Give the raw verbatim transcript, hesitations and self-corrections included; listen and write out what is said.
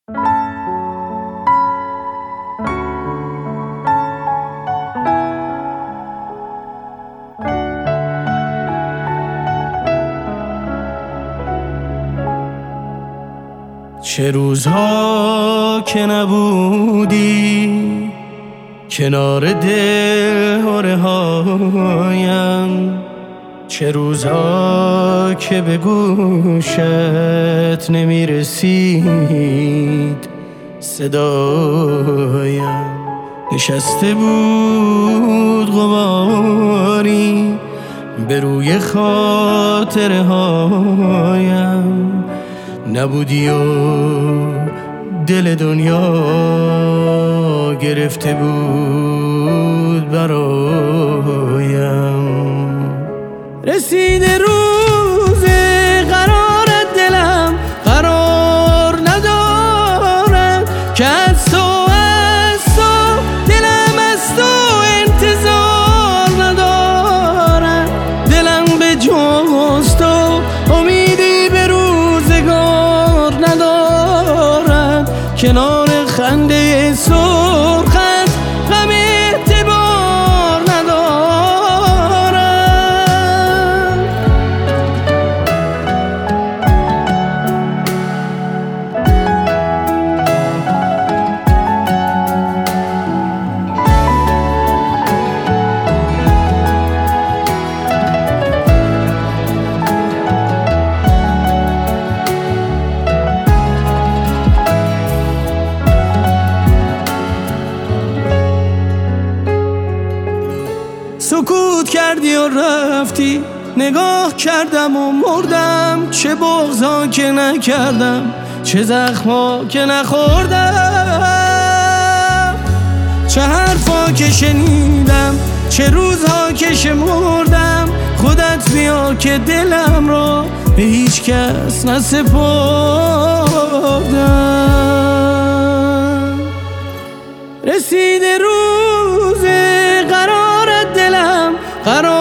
چه روزها که نبودی کنار دلهره هایم، چه روزها که به گوشت نمی رسید صدایم. نشسته بود غباری به روی خاطره هایم، نبودی و دل دنیا گرفته بود برایم. رسیده روز قرارت، دلم قرار ندارد که از تو از تو دلم از تو انتظار ندارد. دلم به جز تو امیدی به روزگار ندارد، کنار خنده سرخت غم اعتبار ندارد. سکوت کردی و رفتی، نگاه کردم و مردم. چه بغضا که نکردم، چه زخما که نخوردم، چه حرفا که شنیدم، چه روزها که شمردم. خودت بیا که دلم را به هیچ کس نسپردم. رسیده روز قرارت، دلم قرار